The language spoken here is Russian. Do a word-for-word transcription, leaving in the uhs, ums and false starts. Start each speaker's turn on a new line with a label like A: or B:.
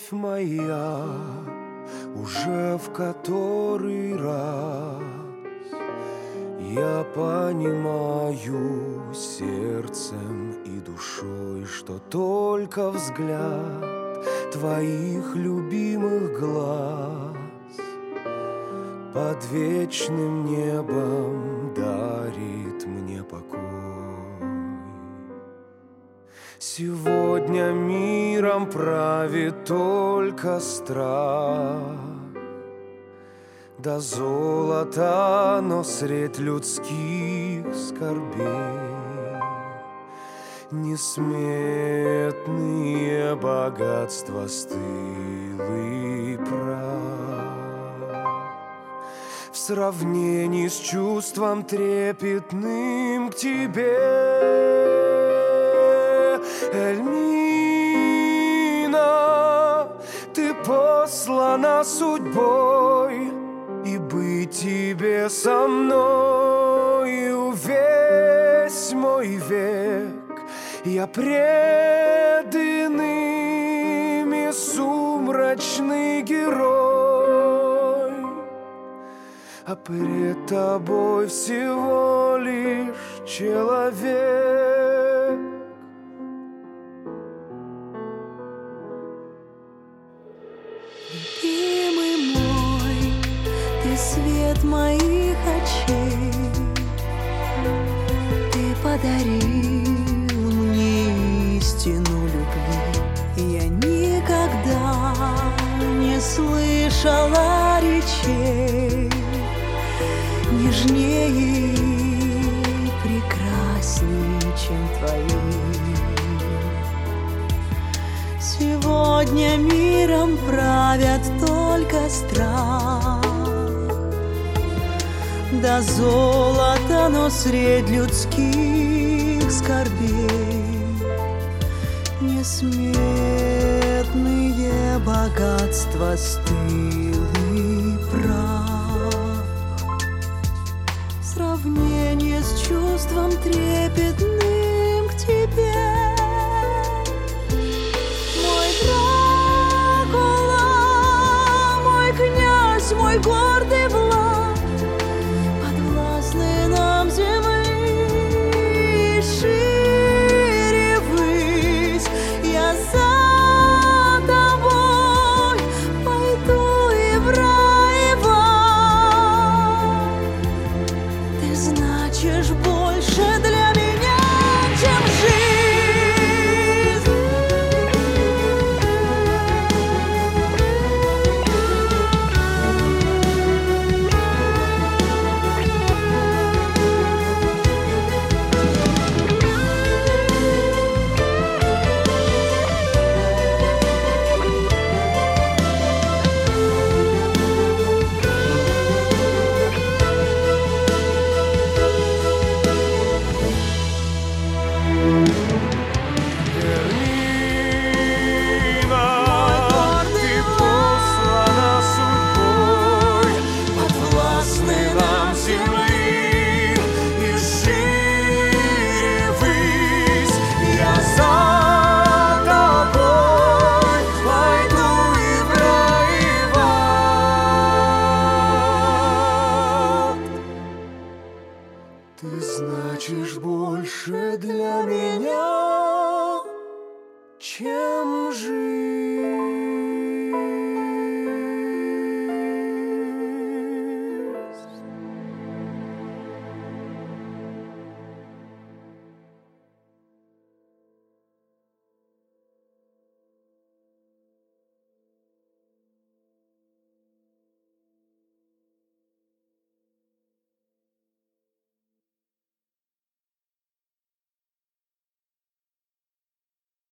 A: любовь моя, уже в который раз я понимаю сердцем и душой, что только взгляд твоих любимых глаз под вечным небом дарит мне покой. Сегодня миром правит только страх, да золото, но средь людских скорбей несметные богатства стылый прах в сравнении с чувством трепетным к тебе. Эльмина, ты послана судьбой, и быть тебе со мною весь мой век. Я пред иными сумрачный герой, а пред тобой всего лишь человек.
B: Любимый мой, ты свет моих очей, ты подарил мне истину любви. Я никогда не слышала речей нежнее и прекрасней, чем твои. Сегодня миром правят только страх, да золото, но средь людских скорбей несметные богатства стылый прах в сравнении с чувством трепетным к тебе. Мой гордый Влад, подвластный нам земли, шире ввысь. Я за тобой пойду и в рай, и в ад. Ты значишь больше для меня, чем жизнь. Ты значишь больше для меня, чем жизнь.